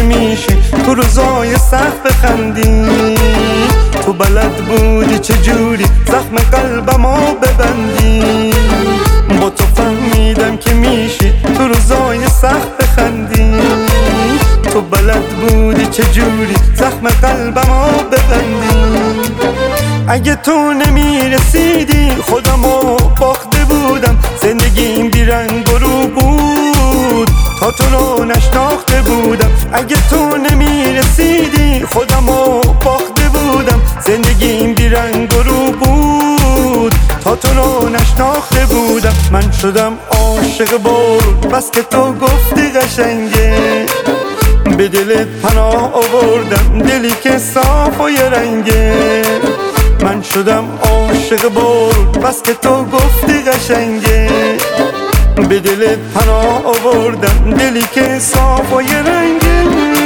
میشه تو روزای سخت بخندی. تو بلد بودی چجوری زخم قلبمو ببندی. با تو فهمیدم که میشه تو روزای سخت بخندی. تو بلد بودی چجوری زخم قلبمو ببندی. اگه تو نمیرسیدی خودمو باخته بودم. زندگیم بیرنگ و رو بود تا تو رو نشناخته بودم. اگه تو نمیرسیدی خودمو باخته بودم. زندگیم بیرنگ و رو بود تا تو رو نشناخته بودم. من شدم عاشق برد بس که تو گفتی قشنگه. به دلت پناه آوردم دلی که صاف و یه رنگه. من شدم عاشق برد بس که تو گفتی قشنگه. به دلت پناه آوردم دلی که صاف و یه رنگه.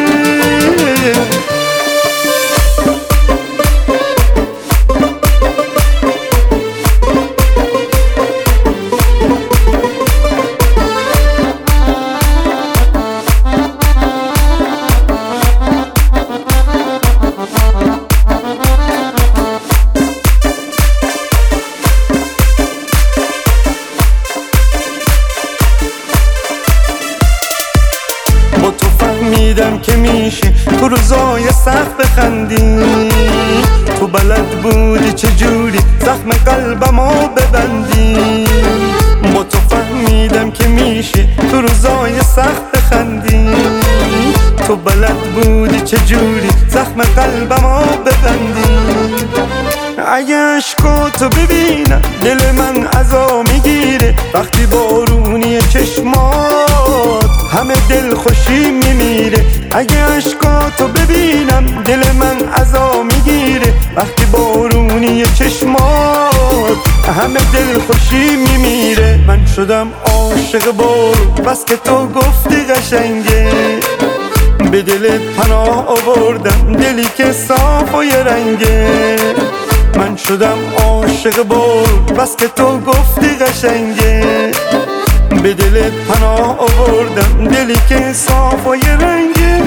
فهمیدم که میشه تو روزای سخت بخندی. تو بلد بودی چجوری زخم قلبمو ببندی. با تو فهمیدم که میشه تو روزای سخت بخندی. تو بلد بودی چجوری زخم قلبمو ببندی. اگه عشقاتو ببینم دل من عزا میگیره. وقتی بارونی چشمات همه دل خوشی میمیره. اگه عشقاتو ببینم دل من عزا میگیره. وقتی بارونی چشمات همه دل خوشی میمیره. من شدم عاشق برد بس که تو گفتی قشنگه. به دلت پناه آوردم دلی که صاف و یه رنگه. من شدم عاشق برد بس که تو گفتی قشنگه. به دلت پناه آوردم دلی که صاف و یه رنگه.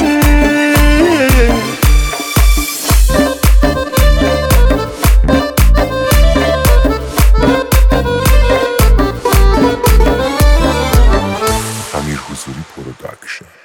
امیر حضوری پروداکشن.